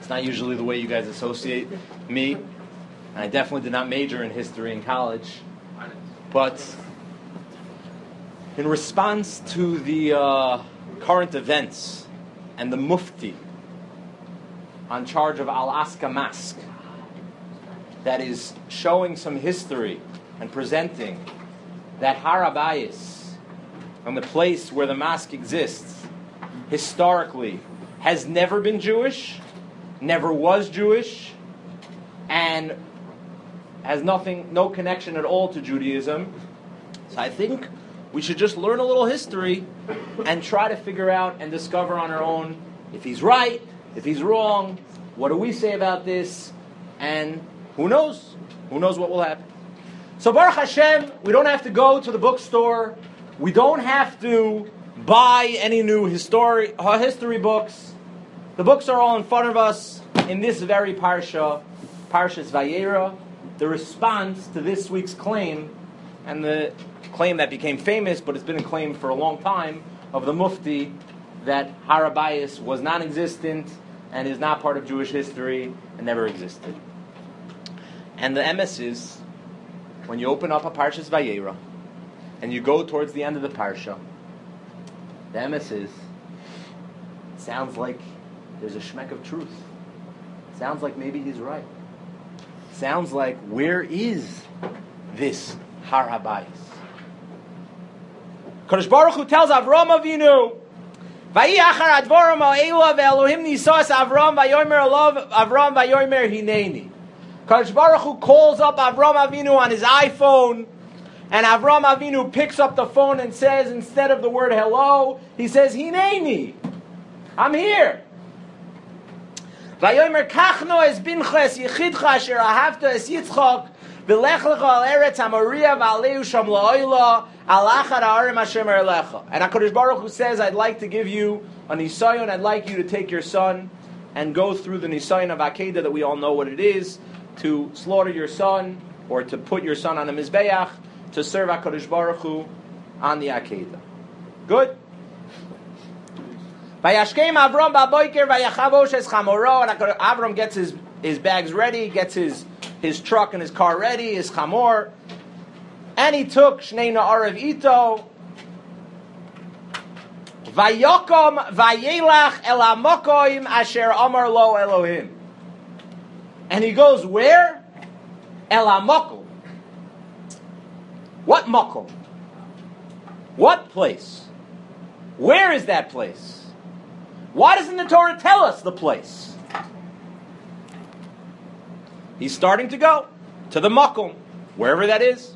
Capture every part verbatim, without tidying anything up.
It's not usually the way you guys associate me. And I definitely did not major in history in college. But in response to the uh, current events and the mufti on charge of Al-Aqsa Mosque that is showing some history and presenting that Har HaBayis, and the place where the mosque exists, historically has never been Jewish, never was Jewish, and has nothing, no connection at all to Judaism. So I think we should just learn a little history and try to figure out and discover on our own if he's right, if he's wrong, what do we say about this, and who knows? Who knows what will happen? So Baruch Hashem, we don't have to go to the bookstore. We don't have to buy any new history, history books. The books are all in front of us in this very parsha, Parshas Vayera, the response to this week's claim, and the claim that became famous, but it's been a claim for a long time, of the Mufti that Har HaBayis was non-existent and is not part of Jewish history and never existed. And the emes is, when you open up a Parshas Vayera and you go towards the end of the parsha, the emes is, it sounds like there's a shmek of truth. It sounds like maybe he's right. It sounds like, where is this Har HaBayis? Kadosh Baruch Hu tells Avram Avinu, Vayi achar advorim ha'elu ve'Elohim nisas Avram vayomer alav Avram vayomer hineni. Kadosh Baruch Hu calls up Avram Avinu on his iPhone, and Avram Avinu picks up the phone and says, instead of the word hello, he says, Hineni, I'm here. Vayomer kachno es bincha es yichidcha asher ahavta es Yitzchak v'lech lecha al eretz haMoriya v'aleu sham la'oila al achad ha'arim Hashem erlecha. And HaKadosh Baruch Hu says, I'd like to give you a nisayon, I'd like you to take your son and go through the nisayon of Akedah that we all know what it is, to slaughter your son, or to put your son on a mizbeach, to serve HaKadosh Baruch Hu on the Akedah. Good? Vayashkem Avram ba'boiker vayachavosh es chamoro, and Avram gets his, his bags ready, gets his, his truck and his car ready, his chamor, and he took Shnei Na'arav Ito, vayokom vayelach el hamokoim asher amar lo Elohim. And he goes where? El hamokom. What makom? What place? Where is that place? Why doesn't the Torah tell us the place? He's starting to go to the makom, wherever that is.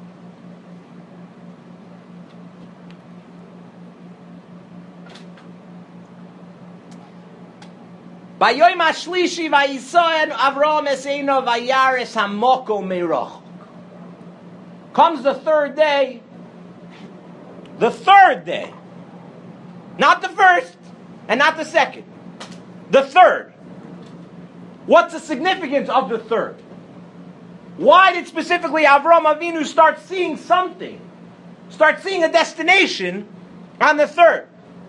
Bayoim hashlishi vayisoen Avram eseino vayares hamoko meirach. Comes the third day. The third day. Not the first, and not the second. The third. What's the significance of the third? Why did specifically Avram Avinu start seeing something? Start seeing a destination on the third?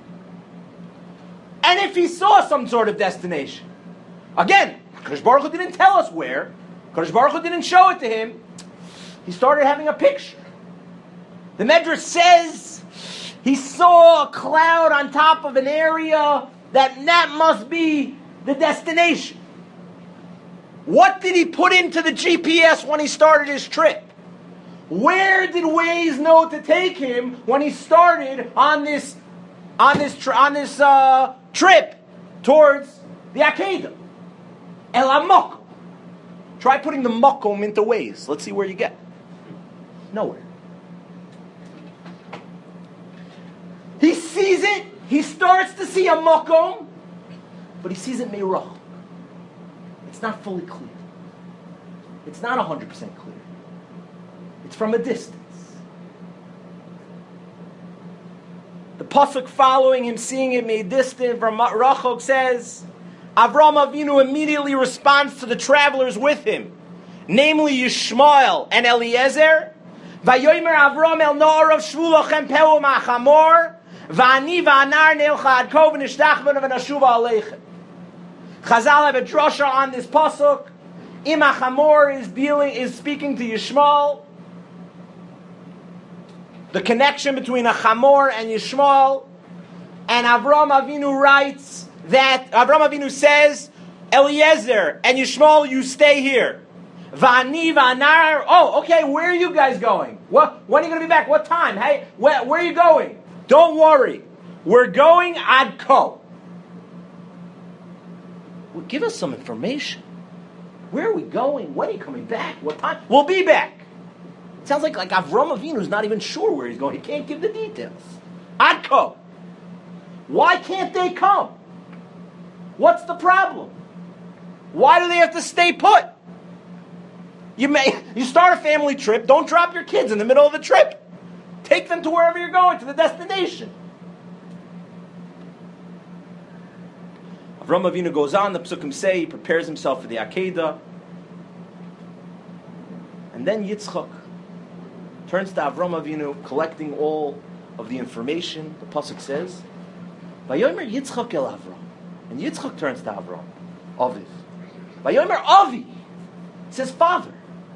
And if he saw some sort of destination, again, Kadosh Baruch Hu didn't tell us where, Kadosh Baruch Hu didn't show it to him, he started having a picture. The Medrash says he saw a cloud on top of an area that that must be the destination. What did he put into the G P S when he started his trip? Where did Waze know to take him when he started on this on this tr- on this uh, trip towards the Akedah? El Hamokom. Try putting the Mokom into Waze. Let's see where you get. Nowhere. He sees it. He starts to see a Mokom, but he sees it meirach. It's not fully clear. It's not one hundred percent clear. It's from a distance. The pasuk following him seeing it made distant from Rachok says, Avram Avinu immediately responds to the travelers with him, namely Yishmael and Eliezer. Vayomer Avram el Noarav Shvu lachem pehu ma'chamor, va'ani va'anar neilcha ad kov v'nishtachvenu v'nashuva aleichem. Chazal have a drasha on this pasuk. Ima Chamor is dealing, is speaking to Yishmael. The connection between a Chamor and Yishmael. And Avram Avinu writes that, Avram Avinu says, Eliezer and Yishmael, you stay here. Vani Vanar, oh, okay, where are you guys going? What, when are you going to be back? What time? Hey, where, where are you going? Don't worry. We're going ad ko. Well, give us some information. Where are we going? When are you coming back? What time? We'll be back. It sounds like, like Avram Avinu's not even sure where he's going. He can't give the details. Ad ko. Why can't they come? What's the problem? Why do they have to stay put? You may you start a family trip, don't drop your kids in the middle of the trip. Take them to wherever you're going, to the destination. Avram Avinu goes on, the Psukim say, he prepares himself for the Akedah. And then Yitzchak turns to Avram Avinu, collecting all of the information. The Pasuk says, Vayomer Yitzchak el Avram. And Yitzchak turns to Avram, Aviv. Vayomer Avi. He says, Father.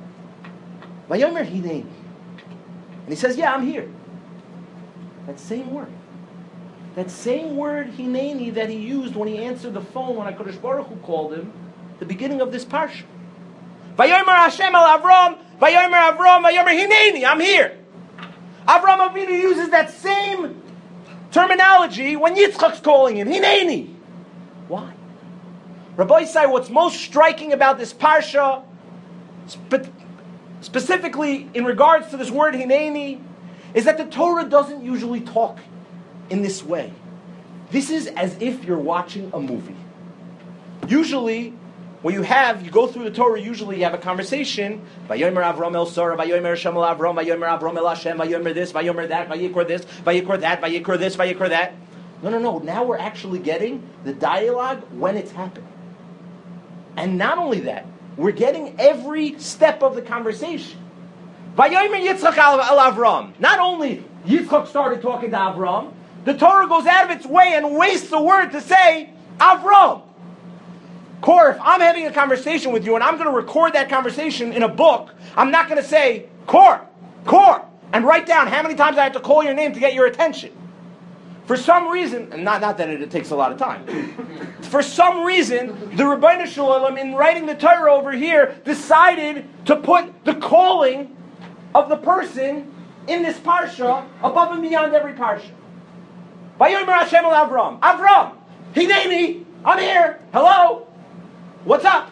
Vayomer Hineni. And he says, yeah, I'm here. That same word. That same word, Hineni, that he used when he answered the phone when HaKadosh Baruch Hu called him, the beginning of this parsha. Vayomer Hashem al Avram, Vayomer Avram, Vayomer Hineni, I'm here. Avram Avinu uses that same terminology when Yitzchak's calling him, Hineni. Why? Rabbi Yisai, what's most striking about this parsha, spe- specifically in regards to this word Hineni, is that the Torah doesn't usually talk in this way. This is as if you're watching a movie. Usually, when you have, you go through the Torah, usually you have a conversation. Vayomer Avram el Sarah, Vayomer Hashem el Avram, Vayomer Avram el Hashem, Vayomer this, Vayomer that, Vayikor this, Vayikor that, Vayikor this, Vayikor that. No, no, no. Now we're actually getting the dialogue when it's happening. And not only that, we're getting every step of the conversation. Vayomer Yitzchak el Avram. Not only Yitzchak started talking to Avram, the Torah goes out of its way and wastes the word to say, Avram. Kor, if I'm having a conversation with you and I'm going to record that conversation in a book, I'm not going to say, Kor, Kor, and write down how many times I have to call your name to get your attention. For some reason, and not, not that it, it takes a lot of time, for some reason, the Rebbeinu Shalom, in writing the Torah over here, decided to put the calling of the person in this parsha above and beyond every parsha. Vayomer Hashem el Avram. Avram, Hineni, I'm here. Hello. What's up?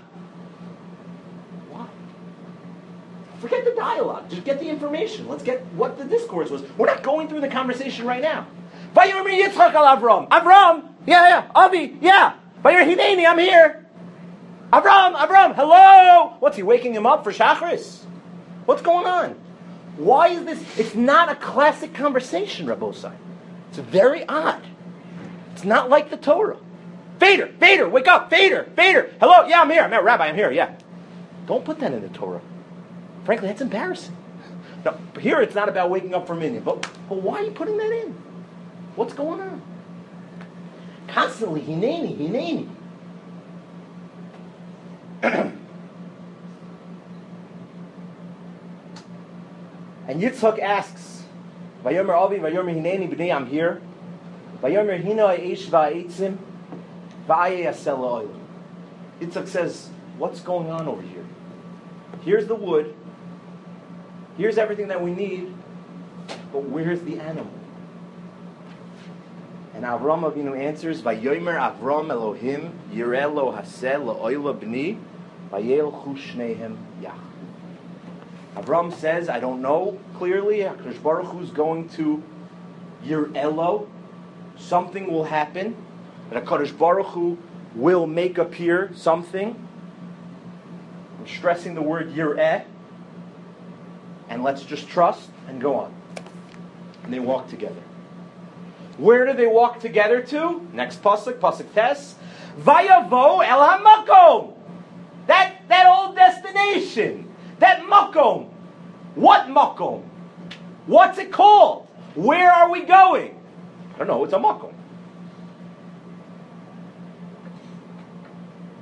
Why? Forget the dialogue. Just get the information. Let's get what the discourse was. We're not going through the conversation right now. Vayomer Yitzchak el Avram. Avram, yeah, yeah. Avi, yeah. Vayomer Hineni, I'm here. Avram, Avram, hello. What's he waking him up for Shachris? What's going on? Why is this? It's not a classic conversation, Rabbosai. It's very odd. It's not like the Torah. Vader, Vader, wake up, Vader, Vader. Hello, yeah, I'm here. I'm here, Rabbi, I'm here, yeah. Don't put that in the Torah. Frankly, that's embarrassing. Now, here it's not about waking up for minyan, but, but why are you putting that in? What's going on? Constantly, Hineni, Hineni. And Yitzchak asks, Vayomer Avi, Vayomer Hineni, B'nei, I'm here. Vayomer Hina Eish Va'etzim, Va'ye Yasel Ha'olam. Yitzchak says, what's going on over here? Here's the wood. Here's everything that we need. But where's the animal? And Avram Avinu answers, Vayomer Avram Elohim, Yireh lo haseh la'oila b'ni, Vayelchu shnehem yach. Avram says, I don't know clearly. HaKadosh Baruch Hu is going to Yireh. Something will happen. And HaKadosh Baruch Hu will make appear something. I'm stressing the word Yireh. And let's just trust and go on. And they walk together. Where do they walk together to? Next pasuk, pasuk tes. Vayavo el hamakom. That, that old destination. That makom. What makom? What's it called? Where are we going? I don't know, it's a makom.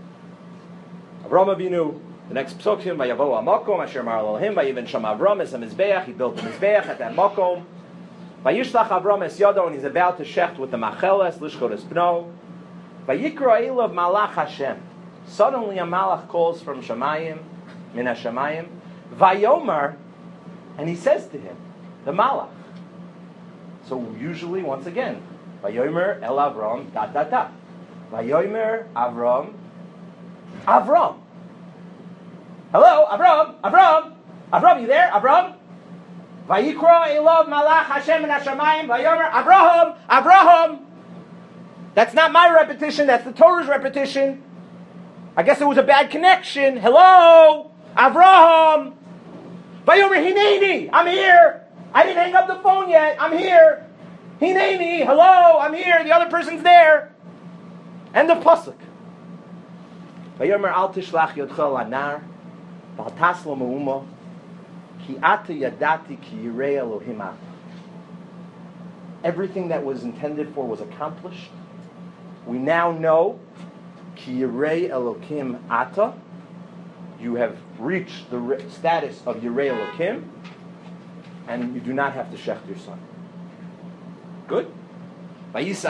Avram Avinu, the next psukim, Vayavo Amakom, Asher Mar Elohim, Vayiven Sham Avram es Mizbeach, he built the Mizbeach at that Makom. Vayishlach Avram es Yado, and he's about to shecht with the Macheles, Lishchot es Bno. Vayikra Elav Malach Hashem. Suddenly a Malach calls from Shamayim, Min HaShamayim, Vayomar, and he says to him, the Malach. So usually, once again, Vayomer El Avram, dot, dot, dot. Vayomer Avram, Avram. Hello, Avram, Avram, Avram, you there, Avram? Vayikra Elav Malach Hashem Min HaShamayim, Vayomer Avraham, Avraham. That's not my repetition, that's the Torah's repetition. I guess it was a bad connection. Hello, Avraham. Vayomer Hineni, I'm here. I didn't hang up the phone yet. I'm here. Hineni, hello, I'm here. The other person's there. End of pasuk. Vayomer al tishlach yodcha lanar, v'al taslo me'uma, ki ata yadati ki yirei Elohim ata. Everything that was intended for was accomplished. We now know ki yirei Elohim ata. You have reached the status of Yirei Elokim, and you do not have to shecht your son. Good? Then he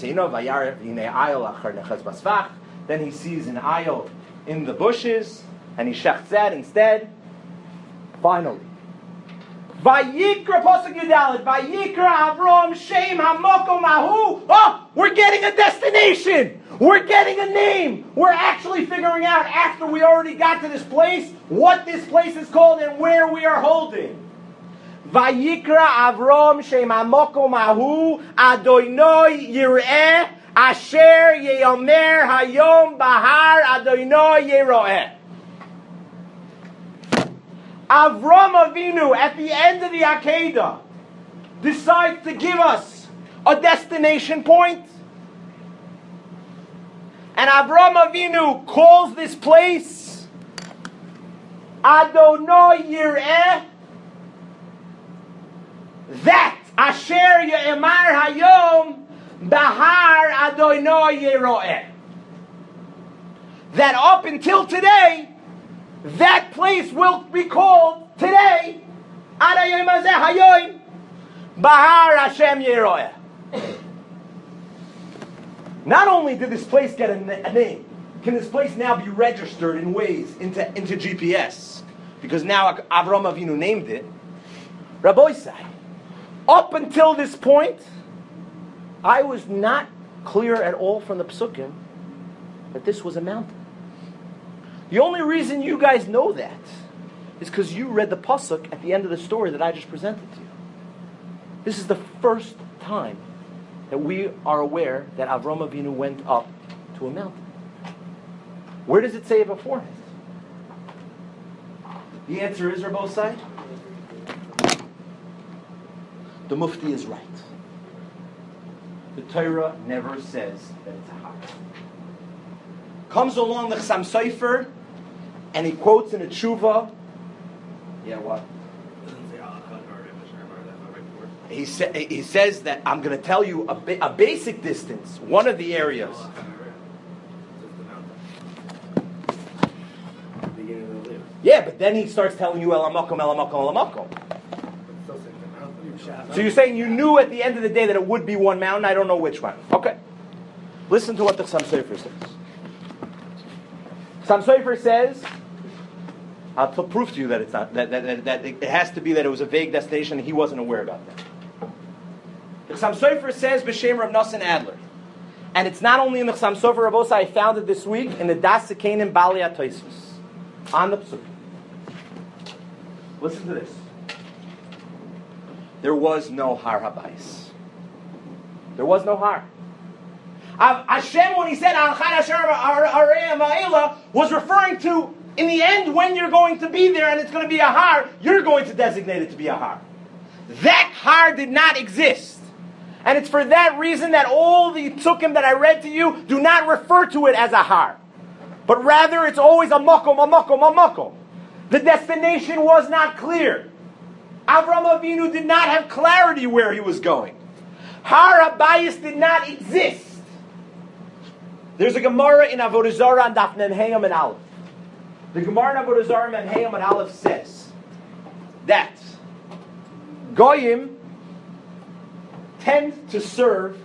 sees an ayil in the bushes, and he shechts that instead. Finally. Vayikra Pasuk Yudalit, Vayikra Avram Shem Hamokom Ahu. Oh, we're getting a destination. We're getting a name. We're actually figuring out, after we already got to this place, what this place is called and where we are holding. Vayikra Avram Shem Hamokom Ahu Adonai Yireh Asher Yeomer Hayom Bahar Adonai Yeroeh. Avram Avinu, at the end of the Akedah, decides to give us a destination point. And Avram Avinu calls this place Adonai Yireh, that Asher Ye'emar Hayom Bahar Adonai Yeroeh. That up until today, that place will be called today Adayim Hazeh Hayoim Bahar Hashem Yeroeh. Not only did this place get a, a name, can this place now be registered in ways into, into G P S? Because now Avram Avinu named it. Rabbi Isai, up until this point, I was not clear at all from the Psukim that this was a mountain. The only reason you guys know that is because you read the pasuk at the end of the story that I just presented to you. This is the first time that we are aware that Avram Avinu went up to a mountain. Where does it say it beforehand? The answer is, Rabbi Osai, the Mufti is right. The Torah never says that it's a har. Comes along the Chassam Sofer, and he quotes in a tshuva. Yeah, what? He, sa- he says that I'm going to tell you a, ba- a basic distance, one of the areas. Yeah, but then he starts telling you El Amakom, El Amakom, El Amakom. So you're saying you knew at the end of the day that it would be one mountain. I don't know which one. Okay. Listen to what the Chassam Sofer says. Chassam Sofer says, I'll t- prove to you that it's not that, that, that, that it has to be that it was a vague destination and he wasn't aware about that. The Chassam Sofer says B'Shem Rav Nosson Adler, and it's not only in the Chassam Sofer Rav Osai. I found it this week in the Das Sekanim Bali HaTosfos on the Psukim. Listen to this. There was no Har Habayis. There was no Har. Hashem, when he said Al Chad Asher Arei Ma'ila, was referring to, in the end, when you're going to be there and it's going to be a Har, you're going to designate it to be a Har. That Har did not exist. And it's for that reason that all the Tzukim that I read to you do not refer to it as a Har. But rather it's always a Makom, a Makom, a Makom. The destination was not clear. Avram Avinu did not have clarity where he was going. Har Habayis did not exist. There's a Gemara in Avodah Zarah on Daf Mem Hey and Aleph. The Gemara in Avodah Zarah Mem Hey Amud Aleph says that Goyim tend to serve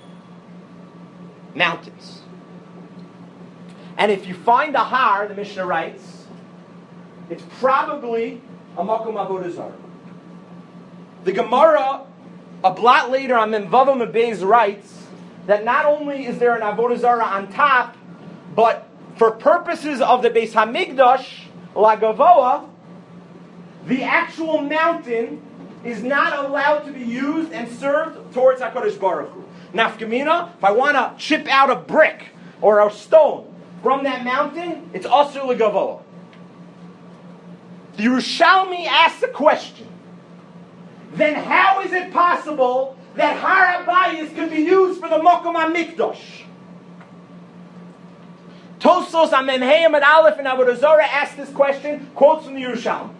mountains. And if you find a har, the Mishnah writes, it's probably a Makom Avodah Zarah. The Gemara, a blot later on Memvavam Abayz, writes that not only is there an Avodah Zarah on top, but for purposes of the Beis Hamikdash, Lagavoa, the actual mountain is not allowed to be used and served towards HaKadosh Baruch Hu. Nafkamina, if I want to chip out a brick or a stone from that mountain, it's Asur Lagavoa. The Yerushalmi asks a question. Then how is it possible that Har Habayis can be used for the Mokum HaMikdash? Tosfos on Mem Hey Amud Aleph and Avodah Zarah asked this question, quotes from the Yerushalmi.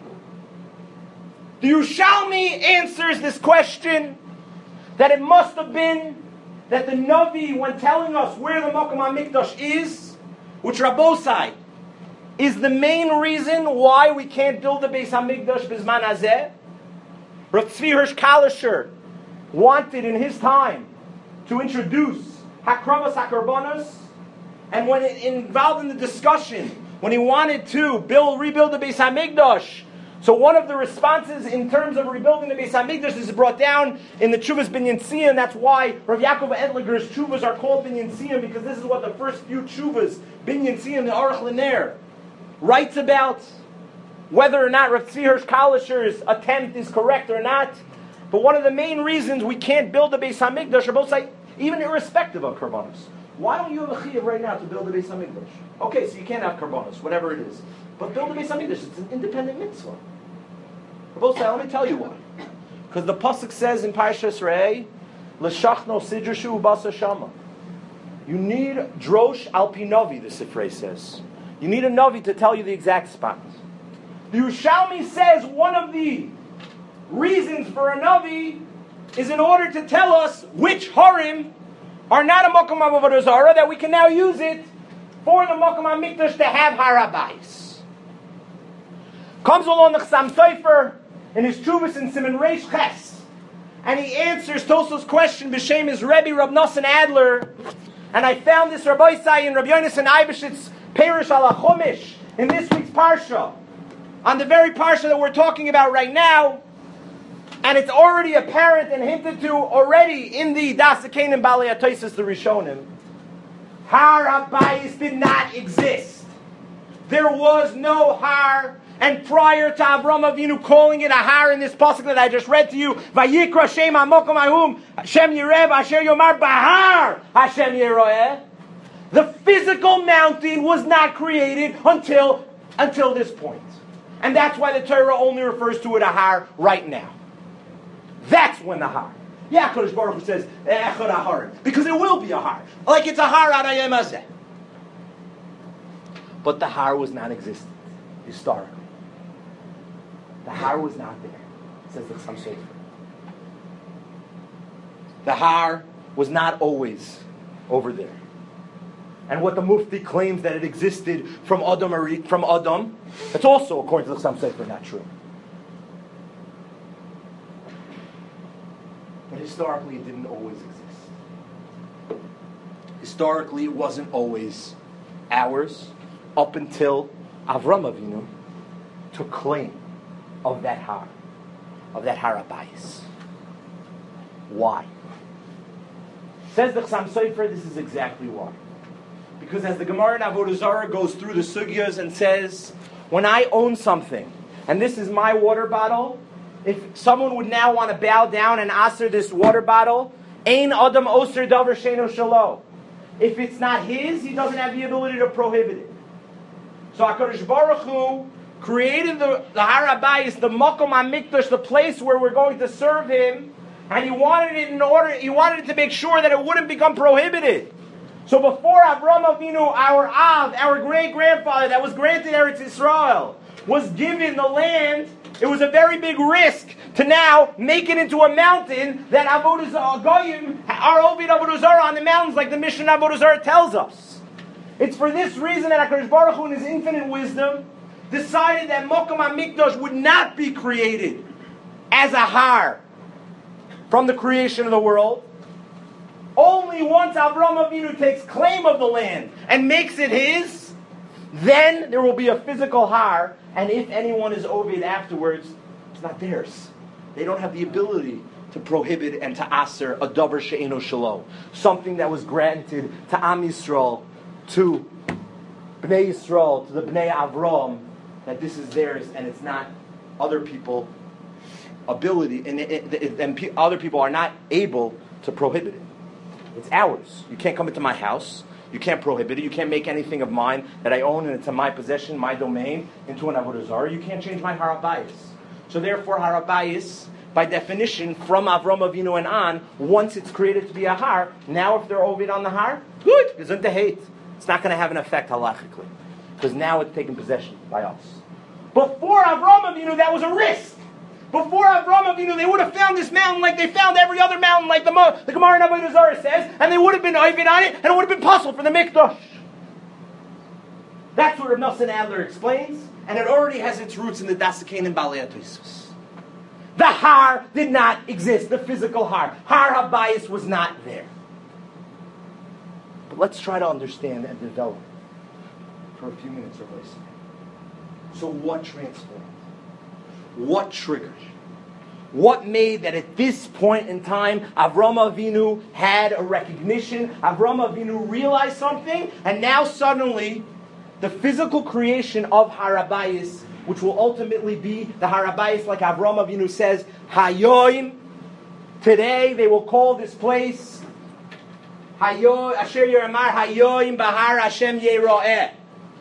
The Yerushalmi answers this question that it must have been that the Navi, when telling us where the Mokum HaMikdash is, which Rabbosai is the main reason why we can't build the Beis HaMikdash Bizman Hazeh. Rav Tzvi Hirsch Kalisher wanted in his time to introduce Hakravas HaKarbanos, and when it, involved in the discussion, when he wanted to build, rebuild the Beis HaMikdash, so one of the responses in terms of rebuilding the Beis HaMikdash is brought down in the Tshuvas Binyan Tziyun. That's why Rav Yaakov Edliger's Tshuvas are called Binyan Tziyun, because this is what the first few Tshuvas, Binyan Tziyun, the Aruch L'Ner, writes about, whether or not Rav Tzvi Hirsch Kalisher's attempt is correct or not. But one of the main reasons we can't build the Beis HaMikdash are both sides, even irrespective of Karbanos. Why don't you have a chiyuv right now to build the Beis HaMikdash? Okay, so you can't have Karbanos, whatever it is. But build the Beis HaMikdash, it's an independent mitzvah. Both sides, let me tell you why. Because the Pasuk says in Parshas Re'eh, L'shachno sidrshu basa shama. You need drosh al pi navi, the Sifrei says. You need a navi to tell you the exact spot. The Yerushalmi says one of the reasons for a navi is in order to tell us which harim are not a Mokum Avodah Zarah, that we can now use it for the Mokum HaMikdash to have Har Habayis. Comes along the Chassam Sofer in his Tshuvas in Siman Reish Ches, and he answers Tosfos' question b'shem his Rebbe Rab Nosson Adler, and I found this Rabbi Isai and Rabbi Yonasan Eibeshit's Perush Al HaChumash in this week's Parsha, on the very Parsha that we're talking about right now, and it's already apparent and hinted to already in the Das HaKenim Balei HaTosfos the Rishonim. Har Habayis did not exist. There was no Har, and prior to Avram Avinu calling it a Har in this pasuk that I just read to you, Vayikra Shem HaMokom Ahum Hashem Yirev Asher Yomar Bahar Hashem Yeroeh, the physical mountain was not created until until this point. And that's why the Torah only refers to it a Har right now. That's when the Har. Yeah, HaKadosh Baruch Hu says, Echad Har, because it will be a Har. Like it's a Har ad hayom hazeh. But the Har was non-existent, historically. The Har was not there, says the Chassam Sofer. The Har was not always over there. And what the Mufti claims that it existed from Adam, from Adam, that's also, according to the Chassam Sofer, not true. But historically, it didn't always exist. Historically, it wasn't always ours, up until Avram Avinu took claim of that Har, of that Har Habayis. Why? Says the Chassam Sofer, this is exactly why. Because as the Gemara in Avodah Zarah goes through the sugyas and says, when I own something, and this is my water bottle, if someone would now want to bow down and aser this water bottle, Ein Adam Oser Davar Sheino Shalo. If it's not his, he doesn't have the ability to prohibit it. So HaKadosh Baruch Hu created the, the Har Habayis, the Mokum HaMikdash, the place where we're going to serve him, and he wanted it in order, he wanted it to make sure that it wouldn't become prohibited. So before Avram Avinu, our Av, our great-grandfather that was granted Eretz Yisrael, was given the land, it was a very big risk to now make it into a mountain that Avodah Zarah, Goyim, are Ovid Avodah Zarah on the mountains, like the Mishnah Avodah Zarah tells us. It's for this reason that HaKadosh Baruch Hu, in His infinite wisdom, decided that Mokum HaMikdash would not be created as a har from the creation of the world. Only once Avraham Avinu takes claim of the land and makes it his, then there will be a physical har, and if anyone is ovid afterwards, it's not theirs. They don't have the ability to prohibit and to aser a davar she'eno shelo, something that was granted to Am Yisrael, to Bnei Yisrael, to the Bnei Avram, that this is theirs and it's not other people ability, and, it, it, and pe- other people are not able to prohibit it. It's ours. You can't come into my house. You can't prohibit it. You can't make anything of mine that I own and it's in my possession, my domain, into an avodah zarah. You can't change my har habayis. So therefore, har habayis, by definition, from Avram Avinu and on, once it's created to be a har, now if they're ovid on the har, good. Isn't the hate? It's not going to have an effect halachically, because now it's taken possession by us. Before Avram Avinu, that was a risk. Before Avram Avinu, they would have found this mountain like they found every other mountain, like the, Mo- the Gemara in Avodah Zarah says, and they would have been ovid on it, and it would have been possible for the Mikdash. That's what Rav Nosson Adler explains, and it already has its roots in the Dasakain and Balei HaTosfos. The har did not exist, the physical har. Har habayis was not there. But let's try to understand and develop for a few minutes or less. So what transformed? What triggered? What made that at this point in time, Avram Avinu had a recognition, Avram Avinu realized something, and now suddenly, the physical creation of Har Habayis, which will ultimately be the Har Habayis, like Avram Avinu says, Hayoim. Today they will call this place Hayoim Asher Yeramar Hayoim Bahar Hashem Yeroeh.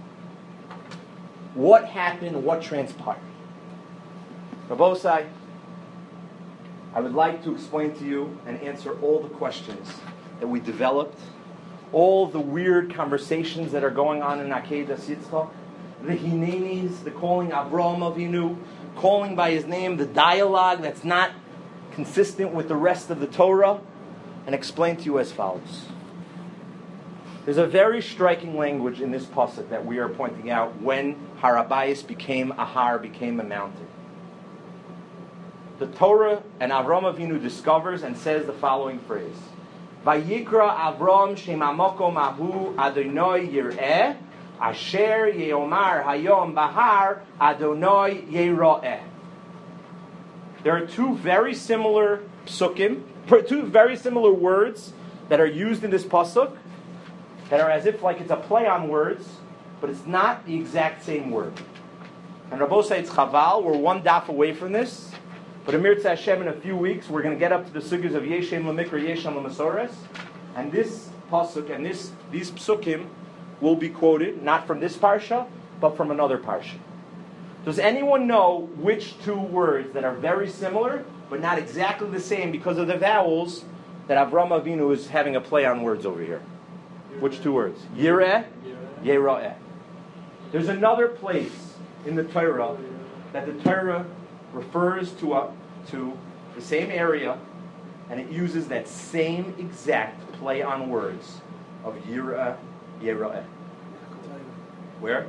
What happened? What transpired? Rabosai, I would like to explain to you and answer all the questions that we developed, all the weird conversations that are going on in Akedah Yitzchak, the Hinenis, the calling Avraham Avinu, calling by his name, the dialogue that's not consistent with the rest of the Torah, and explain to you as follows. There's a very striking language in this pasuk that we are pointing out when Har Habayis became a har, became a mountain. The Torah and Avram Avinu discovers and says the following phrase: Vayikra Avram Shem Hamakom Ahu Adonai Yireh Asher Yeomar Hayom Bahar Adonai Yeroeh. There are two very similar psukim, two very similar words that are used in this pasuk that are as if like it's a play on words, but it's not the exact same word. And Rabosai, it's chaval. We're one daf away from this. But Amir Tzah Hashem, in a few weeks, we're going to get up to the sugyas of Yeshem L'Mikra, Yeshem L'Masores. And this pasuk and this these psukim will be quoted, not from this parsha, but from another parsha. Does anyone know which two words that are very similar, but not exactly the same because of the vowels, that Avram Avinu is having a play on words over here? Which two words? Yireh, Yeroeh. There's another place in the Torah that the Torah refers to a, to the same area, and it uses that same exact play on words of Yireh, Yeroeh. Where?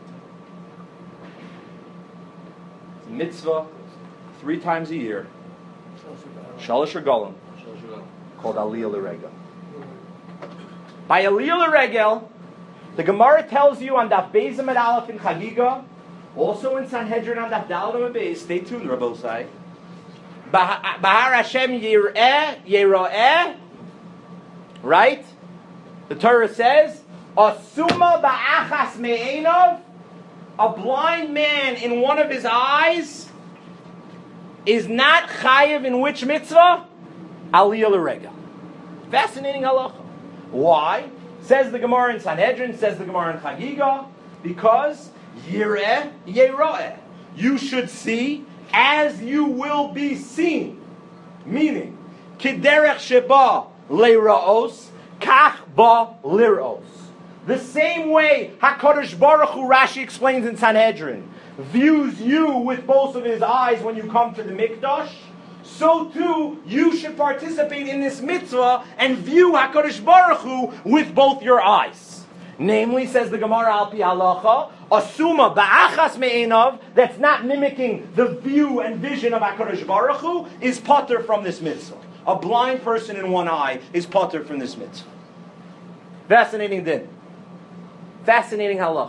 It's a mitzvah three times a year. Shalosh Regalim, called Aliyah L'Regel. By Aliyah L'Regel, the Gemara tells you on Daf Beis Amud Aleph in Chagiga, also in Sanhedrin on Daf Daled Amud Beis, stay tuned, Rabosai. Bahar Hashem Yireh, Yeroeh, right? The Torah says, Asuma ba'achas me'enov, a blind man in one of his eyes is not chayiv in which mitzvah? Aliyah L'Regel. Fascinating halacha. Why? Says the Gemara in Sanhedrin, says the Gemara in Chagiga, because Yireh, Yeroeh. You should see as you will be seen. Meaning, Kiderech sheba leiraos, kach ba liraos. The same way HaKadosh Baruch Hu, Rashi explains in Sanhedrin, views you with both of his eyes when you come to the Mikdash, so too you should participate in this mitzvah and view HaKadosh Baruch Hu with both your eyes. Namely, says the Gemara al pi halacha, asuma ba'achas me'enov, that's not mimicking the view and vision of HaKadosh Baruch Hu, is pater from this mitzvah. A blind person in one eye is pater from this mitzvah. Fascinating din. Fascinating halacha.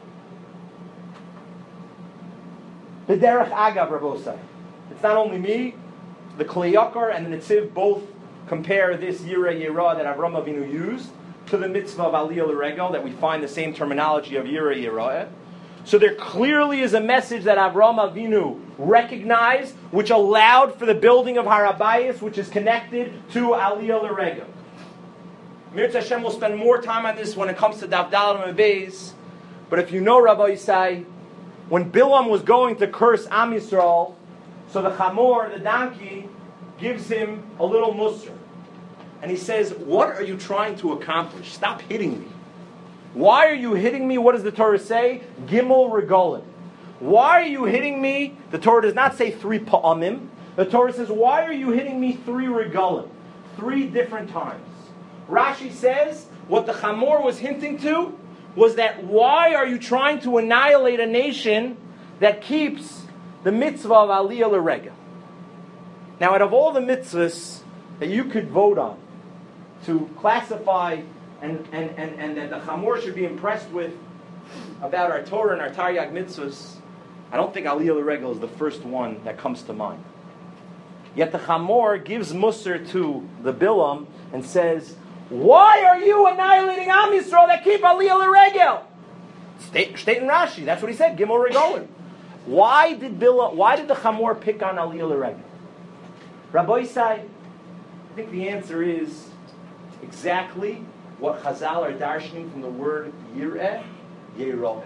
The derech agav, Rabosai. It's not only me, the Kli Yakar and the Netziv both compare this Yira Yira that Avram Avinu used to the mitzvah of Aliyah L'Regel, that we find the same terminology of Yira Yira. So there clearly is a message that Avram Avinu recognized, which allowed for the building of Har HaBayis, which is connected to Aliyah L'Regel. Mirz Hashem will spend more time on this when it comes to Daf Daled and Beis. But if you know Rabbi Yisai, when Bilam was going to curse Am Yisrael, so the Chamor, the donkey, gives him a little musr. And he says, what are you trying to accomplish? Stop hitting me. Why are you hitting me? What does the Torah say? Gimel regolim. Why are you hitting me? The Torah does not say three pa'amim. The Torah says, why are you hitting me three regolim? Three different times. Rashi says, what the Chamor was hinting to was that why are you trying to annihilate a nation that keeps the mitzvah of Aliyah L'Regel? Now, out of all the mitzvahs that you could vote on to classify and, and, and, and that the Chamor should be impressed with about our Torah and our Taryag mitzvahs, I don't think Aliyah L'Regel is the first one that comes to mind. Yet the Chamor gives Musar to the Bilam and says, why are you annihilating Am Yisrael that keep Aliyah L'Regel? State, state in Rashi, that's what he said, Gimel Regolim. Why did Bilam, why did the Chamor pick on Aliyah L'Regel? Rabbi Yisai, I think the answer is exactly what Chazal are darshaning from the word Yireh, Yeroeh.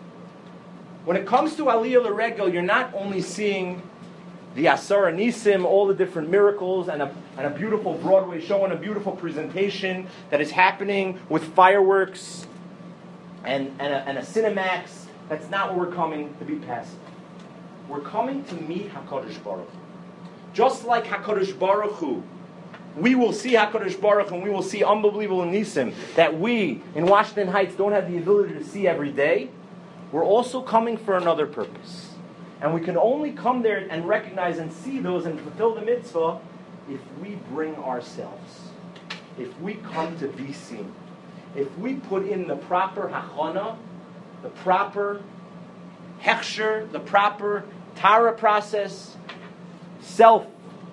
When it comes to Aliyah L'Regel, you're not only seeing the Asar Nisim, all the different miracles, and a, and a beautiful Broadway show and a beautiful presentation that is happening with fireworks and, and, a, and a Cinemax. That's not what we're coming to be passive. We're coming to meet HaKadosh Baruch Hu. Just like HaKadosh Baruch Hu, we will see HaKadosh Baruch Hu and we will see unbelievable Nisim that we in Washington Heights don't have the ability to see every day. We're also coming for another purpose. And we can only come there and recognize and see those and fulfill the mitzvah if we bring ourselves. If we come to be seen. If we put in the proper hachana, the proper hechsher, the proper tara process, self,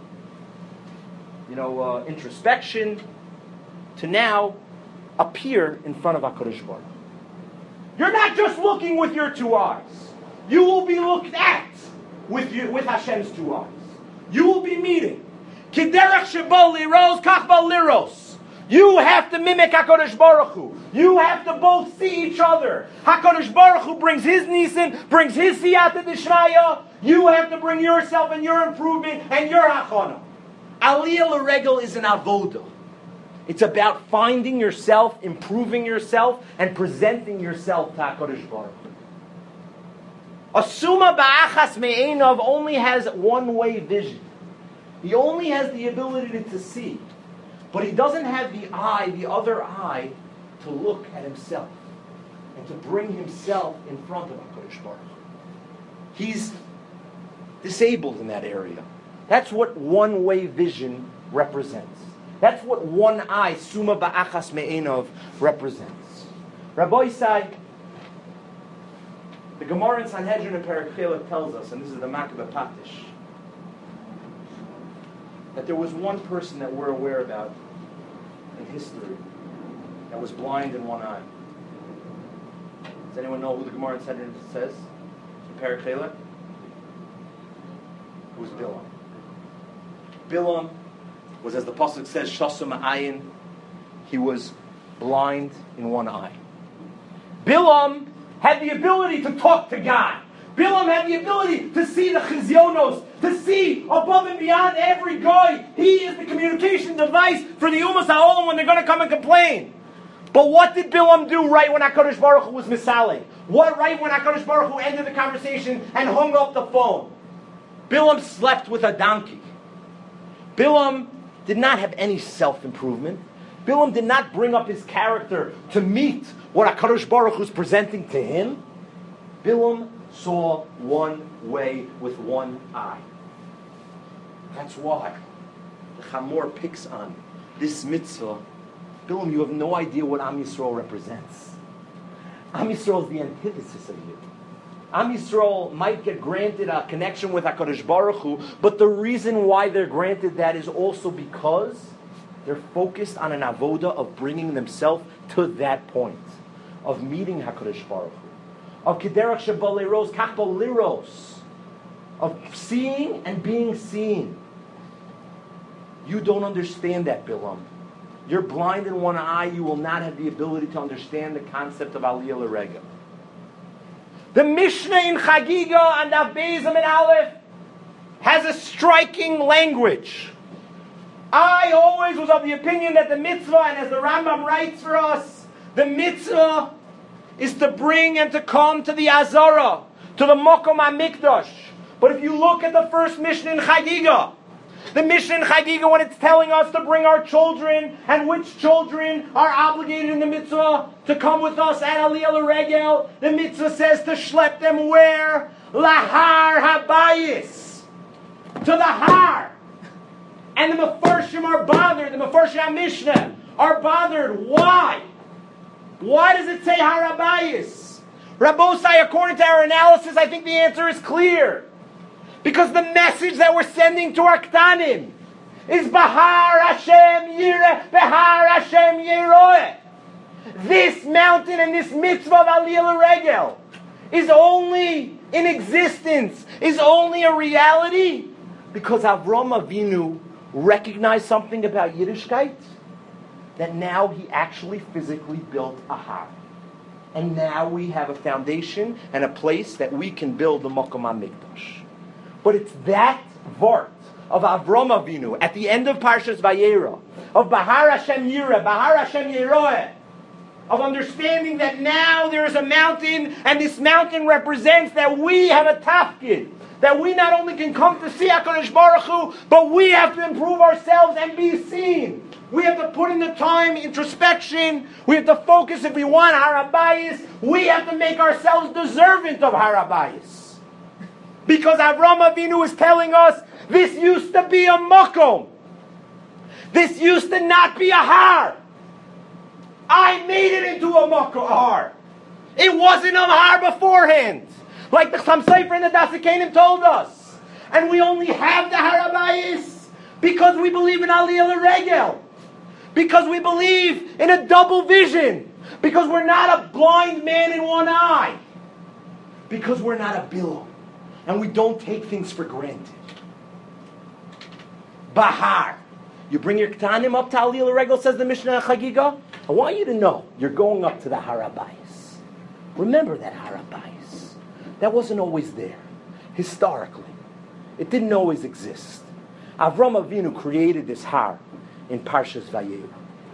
you know, uh, introspection, to now appear in front of HaKadosh Baruch. You're not just looking with your two eyes. You will be looked at with you, with Hashem's two eyes. You will be meeting. Kiderach sheba liros, kach ba liros. You have to mimic HaKadosh Baruch Hu. You have to both see each other. HaKadosh Baruch Hu brings his nisim, brings his siyata d'shmaya. You have to bring yourself and your improvement and your hachana. Aliyah L'Regel is an avoda. It's about finding yourself, improving yourself, and presenting yourself to HaKadosh Baruch Hu. Asuma ba'achas me'enov only has one-way vision. He only has the ability to, to see. But he doesn't have the eye, the other eye, to look at himself and to bring himself in front of HaKadosh Baruch Hu. He's disabled in that area. That's what one-way vision represents. That's what one eye, suma ba'achas me'enov, represents. Rabbi Yisai, the Gemara in Sanhedrin and Perek Chelek tells us, and this is the Makabeh Patish, that there was one person that we're aware about in history that was blind in one eye. Does anyone know who the Gemara in Sanhedrin says? In Perek Chelek? It was Bilam. Bilam was, as the Pasuk says, Shasum Ayin. He was blind in one eye. Bilam had the ability to talk to God. Bilam had the ability to see the chizyonos, to see above and beyond every guy. He is the communication device for the Umas HaOlam when they're going to come and complain. But what did Bilam do right when HaKadosh Baruch Hu was misaleh? What right when HaKadosh Baruch Hu ended the conversation and hung up the phone? Bilam slept with a donkey. Bilam did not have any self-improvement. Bilam did not bring up his character to meet what HaKadosh Baruch Hu is presenting to him. Bilam saw one way with one eye. That's why the Chamor picks on this mitzvah. Bilam, you have no idea what Am Yisrael represents. Am Yisrael is the antithesis of you. Am Yisrael might get granted a connection with HaKadosh Baruch Hu, but the reason why they're granted that is also because they're focused on an avoda of bringing themselves to that point, of meeting HaKadosh Baruch Hu, of Kederach Sheba Leiros, Kach Bo Liros, of seeing and being seen. You don't understand that, Bilam. You're blind in one eye, you will not have the ability to understand the concept of Aliyah L'Rega. The Mishnah in Chagiga and Daf Beis and Aleph has a striking language. I always was of the opinion that the mitzvah, and as the Rambam writes for us, the mitzvah is to bring and to come to the Azara, to the Mokom HaMikdash. But if you look at the first Mishnah in Chagiga, the Mishnah in Chagiga, when it's telling us to bring our children, and which children are obligated in the mitzvah to come with us at Aliyah L'Regel, the mitzvah says to schlep them where? Lahar Habayis. To the Har. And the Mefarshim are bothered, the Mefarshim Mishnah are bothered. Why? Why does it say Har Habayis? Rabbosai, according to our analysis, I think the answer is clear. Because the message that we're sending to our Ktanim is Bahar Hashem Yireh, Bahar Hashem Yeroeh. This mountain and this mitzvah of Aliyah L'Regel is only in existence, is only a reality because Avram Avinu recognized something about Yiddishkeit, that now he actually physically built a har. And now we have a foundation and a place that we can build the Mokom HaMikdash. But it's that vart of Avram Avinu at the end of Parshas Vayera, of Bahar Hashem Yireh, Bahar Hashem Yeroeh, of understanding that now there is a mountain, and this mountain represents that we have a tafkid, that we not only can come to see HaKadosh Baruch Hu, but we have to improve ourselves and be seen. We have to put in the time, introspection. We have to focus. If we want Har Habayis, we have to make ourselves deserving of Har Habayis. Because Avram Avinu is telling us, this used to be a makom. This used to not be a har. I made it into a makom har. It wasn't a har beforehand. Like the Chaim Sofer and the Dasikanim told us. And we only have the Har Habayis because we believe in Aliyah L'Regel. Because we believe in a double vision. Because we're not a blind man in one eye. Because we're not a Bilam. And we don't take things for granted. Bahar. You bring your Ktanim up to Aliyah L'Regel, says the Mishnah Chagiga. I want you to know, you're going up to the Har Habayis. Remember that Har Habayis. That wasn't always there. Historically. It didn't always exist. Avram Avinu created this Har in Parshas Vayera.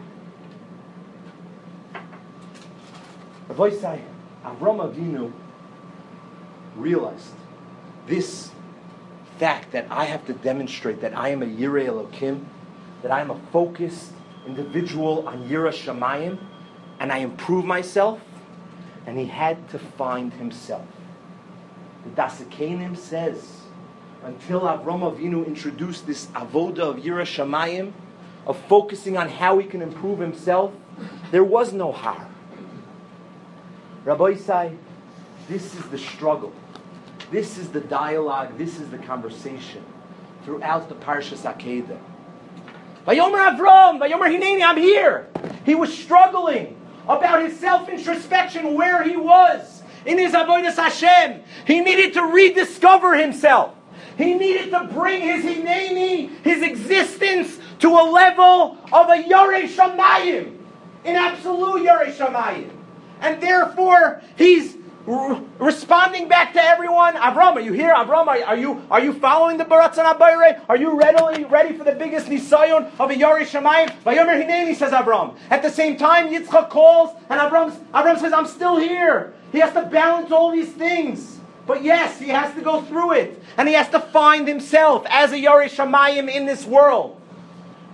Rabbi say, Avram Avinu realized this fact that I have to demonstrate that I am a Yirei Elokim, that I am a focused individual on Yira Shamayim, and I improve myself, and he had to find himself. The Dasikanim says, until Avram Avinu introduced this avoda of Yira Shamayim, of focusing on how he can improve himself, there was no har. Rabbi Isai, this is the struggle. This is the dialogue, this is the conversation throughout the Parshas Akedah. Vayomer Avram, Vayomer Hineni, I'm here. He was struggling about his self-introspection, where he was in his Avodas Hashem. He needed to rediscover himself. He needed to bring his Hineni, his existence, to a level of a Yarei Shamayim, an absolute Yarei Shamayim. And therefore, he's r- responding back to everyone. Avram, are you here? Avram, are, are you are you following the Baratzan Abayre? Are you ready, ready for the biggest Nisayon of a Yarei Shamayim? Vayomer Hineni, says Avram. At the same time, Yitzchak calls, and Avram, Avram says, I'm still here. He has to balance all these things. But yes, he has to go through it. And he has to find himself as a Yarei Shamayim in this world.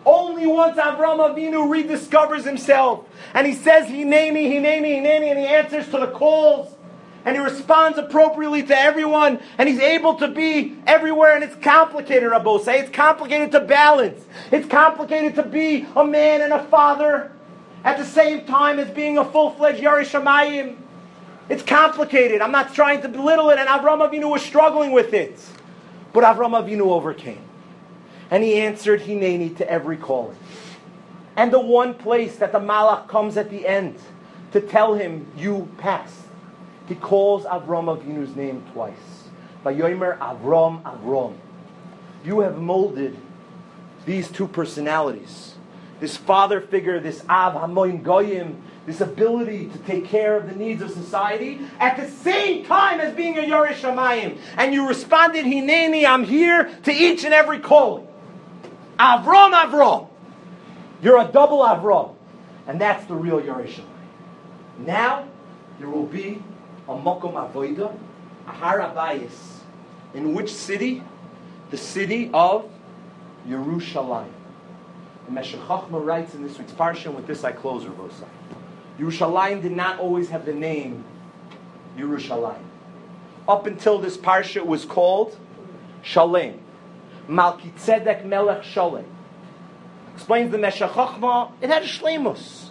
Only once Avram Avinu rediscovers himself, and he says, Hineni, Hineni, Hineni, and he answers to the calls, and he responds appropriately to everyone, and he's able to be everywhere, and it's complicated, Rabbo say. It's complicated to balance. It's complicated to be a man and a father at the same time as being a full-fledged Yarei Shamayim. It's complicated. I'm not trying to belittle it, and Avram Avinu was struggling with it. But Avram Avinu overcame. And he answered Hineni to every calling. And the one place that the Malach comes at the end to tell him, you passed. He calls Avram Avinu's name twice. Vayomer Avram Avram. You have molded these two personalities. This father figure, this Av Hamoim Goyim, this ability to take care of the needs of society at the same time as being a Yarei Shamayim. And you responded, Hineni, I'm here to each and every calling. Avram, Avram. You're a double Avram. And that's the real Yarei Shamayim. Now, there will be a Mokom Avoida, a Har Habayis. In which city? The city of Yerushalayim. And Meshech Chochmah writes in this week's Parsha, and with this I close, Rebosai. Yerushalayim did not always have the name Yerushalayim. Up until this Parsha, it was called Shalem. Malkitzedek Melech Shalem. Explains the Meshech Chochmah, it had a shleimus.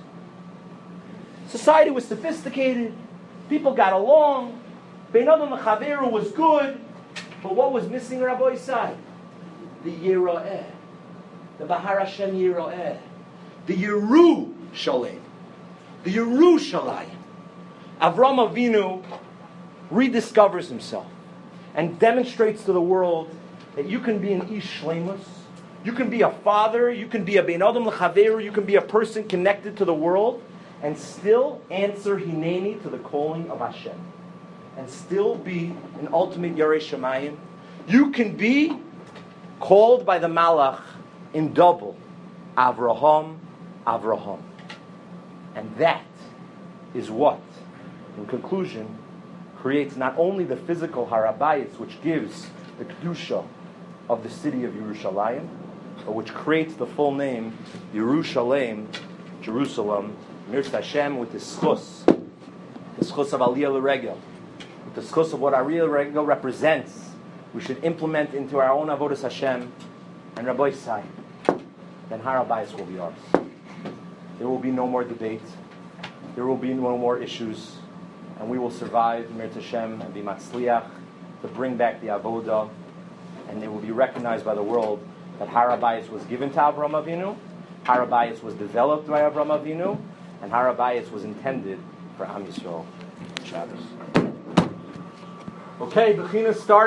Society was sophisticated. People got along. Bein Adam L'Chaveru was good. But what was missing, Rabbi Isai? The Yira'eh. The Bahar Hashem Yira'eh. The Yeru Shalem. The Yerushalayim. Avram Avinu rediscovers himself and demonstrates to the world that you can be an Ish Shleimus, you can be a father, you can be a Bein Adam L'Chaveru, you can be a person connected to the world, and still answer Hineni to the calling of Hashem, and still be an ultimate Yarei Shamayim. You can be called by the Malach in double, Avraham, Avraham. And that is what, in conclusion, creates not only the physical Har Habayis, which gives the Kedusha of the city of Yerushalayim, but which creates the full name, Yerushalayim, Jerusalem, Mirz Hashem, with the schus, the schus of Aliyah L'Regel, with the schus of what Aliyah L'Regel represents, we should implement into our own Avodas Hashem, and Rabbi Isai, then Har Habayis will be ours. There will be no more debate. There will be no more issues. And we will survive, Mirz Hashem, and be Matzliach, to bring back the Avodah. And it will be recognized by the world that Har Habayis was given to Avram Avinu, Har Habayis was developed by Avram Avinu, and Har Habayis was intended for Am Yisrael. Shabbos. Okay, Bechina starts.